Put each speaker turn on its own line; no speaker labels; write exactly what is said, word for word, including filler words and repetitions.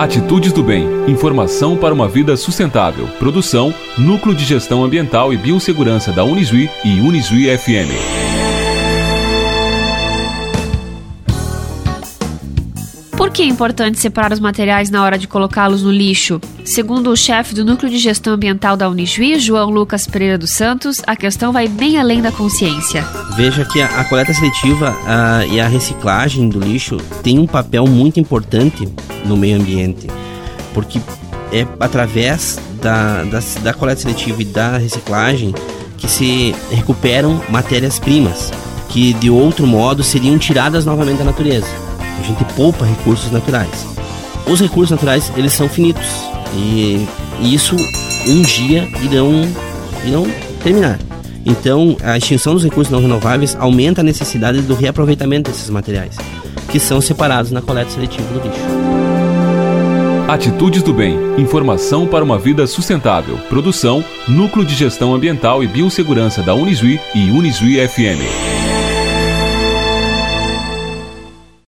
Atitudes do Bem. Informação para uma vida sustentável. Produção, Núcleo de Gestão Ambiental e Biossegurança da Unisui e Unisui F M.
Por que é importante separar os materiais na hora de colocá-los no lixo? Segundo o chefe do Núcleo de Gestão Ambiental da Unisui, João Lucas Pereira dos Santos, a questão vai bem além da consciência.
Veja que a, a coleta seletiva a, e a reciclagem do lixo tem um papel muito importante no meio ambiente, porque é através da, da, da coleta seletiva e da reciclagem que se recuperam matérias-primas, que de outro modo seriam tiradas novamente da natureza. A gente poupa recursos naturais. Os recursos naturais, eles são finitos e, e isso um dia irão, irão terminar. Então, a extinção dos recursos não renováveis aumenta a necessidade do reaproveitamento desses materiais, que são separados na coleta seletiva do lixo.
Atitudes do Bem. Informação para uma vida sustentável. Produção, Núcleo de Gestão Ambiental e Biossegurança da Unisui e Unisui F M.